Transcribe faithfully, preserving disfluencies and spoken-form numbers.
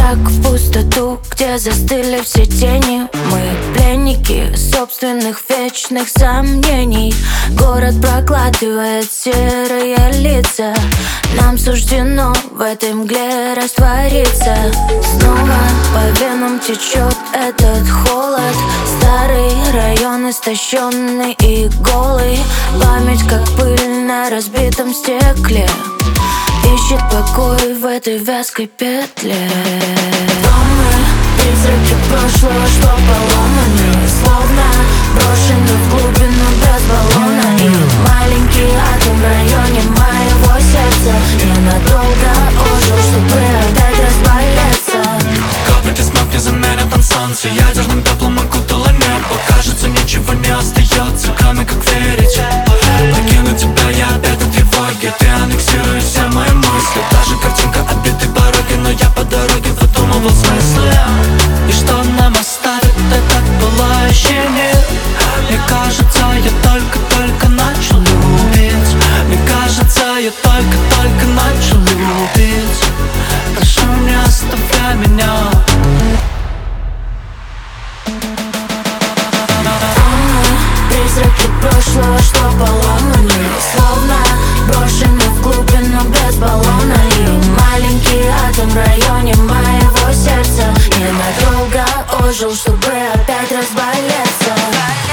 шаг в пустоту, где застыли все тени. Мы пленники собственных вечных сомнений. Город прокладывает серые лица. Нам суждено в этой мгле раствориться. Снова по венам течет этот холод. Старый район истощенный и голый. Память как пыль на разбитом стекле. Ищет покой в этой вязкой петле. Дома призраки прошлого, что поломаны, словно брошены в глубину без баллона. И маленький атом в районе моего сердца ненадолго ожил, чтобы опять разболеться. Капли смог не замерят на солнце. Ядерным пеплом окутало небо. Кажется, ничего не остается, кроме как верить. Покину тебя я опять от тревоги. Ты аннексируешь все мои мысли. Даже картинка отбитой пороги, но я по дороге выдумывал смыслы. И что нам оставит этот пылающий мир? Мне кажется, я только-только начал любить. Мне кажется, я только-только начал любить. Прошу, не оставляй меня. Призраки прошлого, что поломаны, словно брошены в глубину без баллона. И маленький атом в районе моего сердца ненадолго ожил, чтобы опять разболеться.